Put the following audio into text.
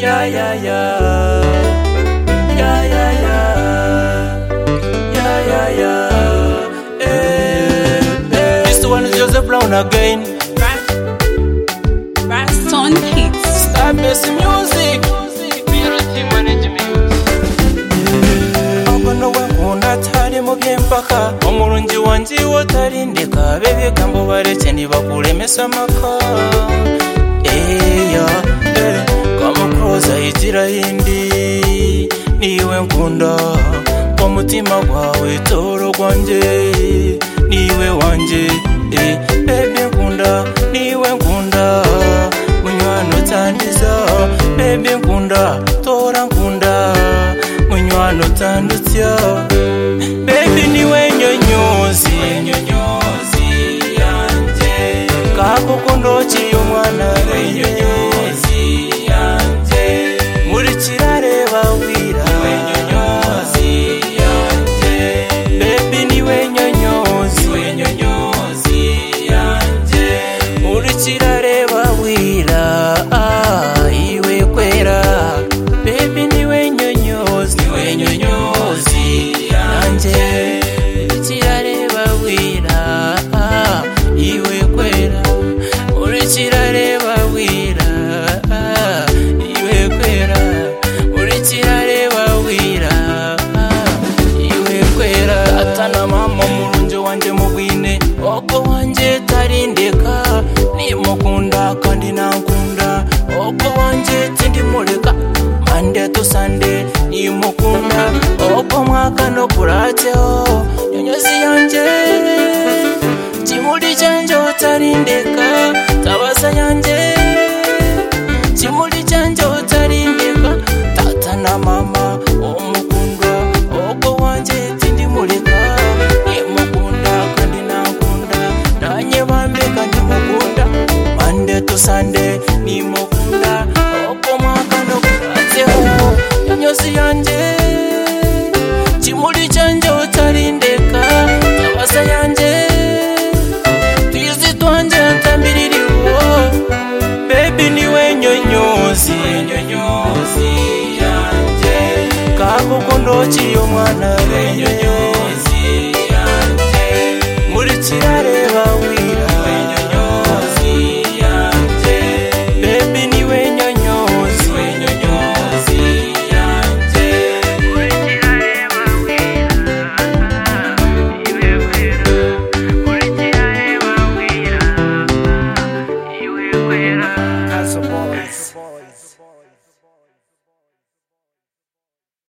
Yeah, yeah, yeah. Yeah, yeah, yeah. Yeah, yeah, yeah. This one is Joseph Brown again. Baston Hits. Start messing music. Beauty management. Abana wankunda tari mu byempaka umurungi wanjye wotarindika bebigambo bareke nibakuremesa amaka kamukoza igira hindi niwe nkunda umutima gwawe toro gwanjye niwe wanjye baby nkunda niwe nkunda munywano tandiza baby nkunda tora nkunda munywano tandutya baby niwe nyonyozi yanje kakukundo cy'umwana nyonyozi yanje muri kirareba wira nyonyozi yanje baby niwe nyonyozi yanje muri kirareba wira iwe kwera baby niwe nyonyozi yanje kirareba wira iwe kwera muri kirareba wira iwe kwera muri kirareba wira iwe kwera atana mama murunje wanje mubwine ogo wanje tarindeka nimukunda kandi nankunda ogo wanje tindimureka Monday to Sunday nimukunda ogo mwaka no kurateo nyonyozi yanje kimuli cyanje utarindeka tabaza yanje kimuli cyanje utarindeka tata na mama umukunda ogo wanje tindimureka nimukunda kandi nankunda nanye bambe kandi mukunda Monday to Sunday nimukunda ogo mwaka no kurateo nyonyozi yanje kimuli cyanje utarindeka tabaza yanje twizi twanje ntambiririwo baby niwe nyonyozi yanje kakukundo cy'umwana nyonyozi yanje muri kirareba wira nyonyozi yanje baby niwe nyonyozi yanje muri kirareba wira Castle Boys.